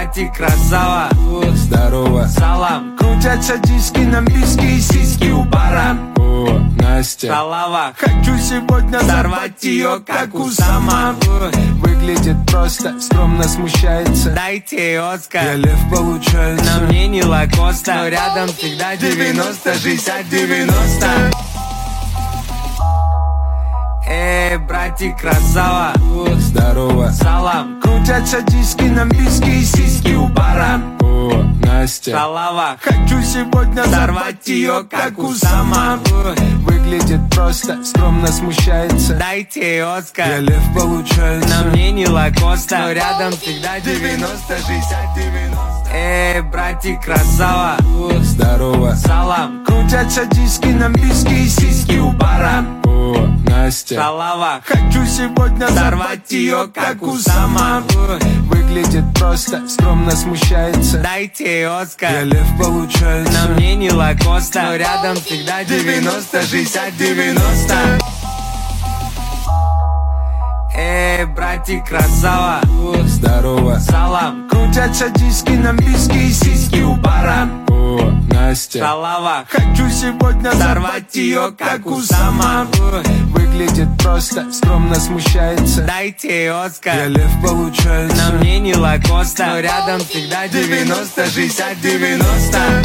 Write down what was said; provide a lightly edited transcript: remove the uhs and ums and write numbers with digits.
братик, красава. Здорово. Салам. Крутятся диски, нам биски и сиськи у бара. О, Настя. Шалава. Хочу сегодня Взорвать ее, как Усама. Выглядит просто, скромно смущается. Дайте Оскар. Я лев, получается. На мне не Лакоста, но рядом всегда 90, 60, 90. Братик, красава. Здорово. Салам. Крутятся диски, нам биски и сиськи у бара. О, Настя. Шалава. Хочу сегодня Взорвать ее, как Усама. Выглядит просто, скромно смущается. Дайте Оскар. Я лев, получается. На мне не Лакоста, но рядом всегда 90, 60, 90. Братик, красава. Здорово. Салам. Крутятся диски, нам биски и сиськи у бара. О, Настя. Шалава. Хочу сегодня Взорвать ее, как Усама. Выглядит просто, скромно смущается. Дайте Оскар. Я лев, получается. На мне не Лакоста, но рядом всегда 90, 60, 90. Братик, красава. Здорово. Салам. Крутятся диски, нам биски и сиськи у бара. О, Настя. Шалава. Хочу сегодня Взорвать ее, как Усама. Выглядит просто, скромно смущается. Дайте Оскар. Я лев, получается. На мне не Лакоста, но рядом всегда 90, 60, 90.